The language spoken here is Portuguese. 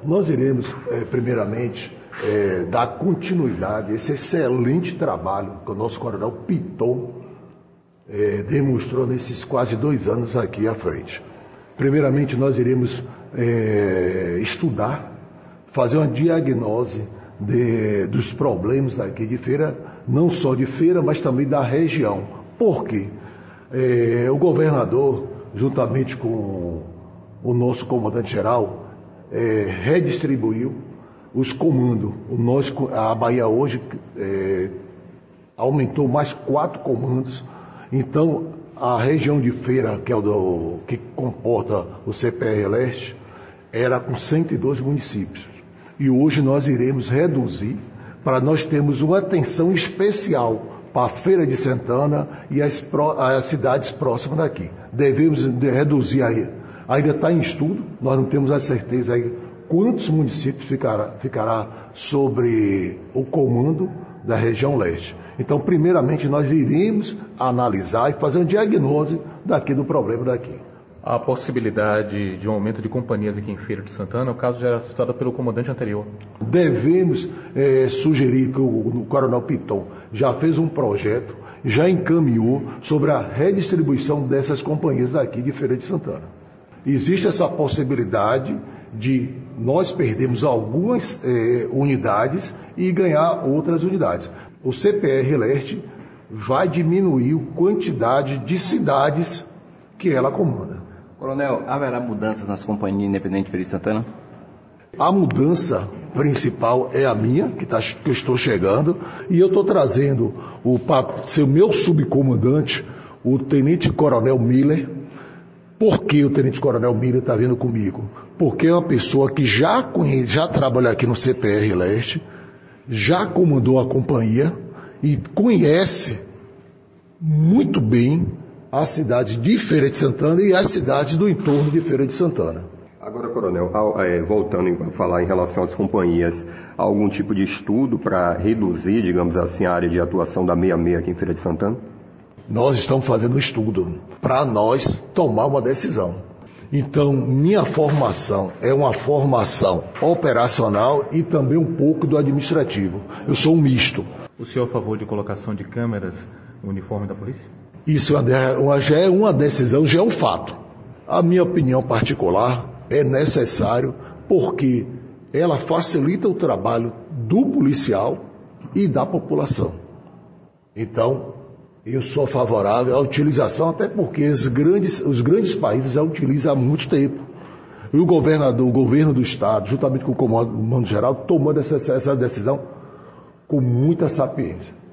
Nós iremos, primeiramente, dar continuidade a esse excelente trabalho que o nosso coronel Piton demonstrou nesses quase 2 anos aqui à frente. Primeiramente, nós iremos estudar, fazer uma diagnose dos problemas daqui de Feira, não só de Feira, mas também da região. Por quê? O governador, juntamente com o nosso comandante-geral, redistribuiu os comandos. A Bahia hoje aumentou mais 4 comandos. Então, a região de Feira, que comporta o CPR Leste, era com 102 municípios. E hoje nós iremos reduzir para nós termos uma atenção especial para a Feira de Santana e as cidades próximas daqui. Devemos reduzir aí. Ainda está em estudo, nós não temos a certeza aí quantos municípios ficará sobre o comando da região leste. Então, primeiramente, nós iremos analisar e fazer uma diagnose do problema daqui. A possibilidade de um aumento de companhias aqui em Feira de Santana, o caso já era assustado pelo comandante anterior. Devemos sugerir que o coronel Piton já fez um projeto, já encaminhou sobre a redistribuição dessas companhias daqui de Feira de Santana. Existe essa possibilidade de nós perdermos algumas unidades e ganhar outras unidades. O CPR Leste vai diminuir a quantidade de cidades que ela comanda. Coronel, haverá mudanças nas companhias independentes de Feira de Santana? A mudança principal é a minha, que eu estou chegando, e eu estou trazendo para ser o meu subcomandante, o Tenente Coronel Miller. Por que o Tenente Coronel Miller está vindo comigo? Porque é uma pessoa que já trabalha aqui no CPR Leste, já comandou a companhia e conhece muito bem as cidades de Feira de Santana e as cidades do entorno de Feira de Santana. Agora, Coronel, voltando a falar em relação às companhias, há algum tipo de estudo para reduzir, digamos assim, a área de atuação da 66 aqui em Feira de Santana? Nós estamos fazendo um estudo para nós tomar uma decisão. Então, minha formação é uma formação operacional e também um pouco do administrativo. Eu sou um misto. O senhor é a favor de colocação de câmeras no uniforme da polícia? Isso já é uma decisão, já é um fato. A minha opinião particular é necessário porque ela facilita o trabalho do policial e da população. Então, eu sou favorável à utilização, até porque os grandes países já utilizam há muito tempo. E o governo do Estado, juntamente com o comando geral, tomando essa decisão com muita sapiência.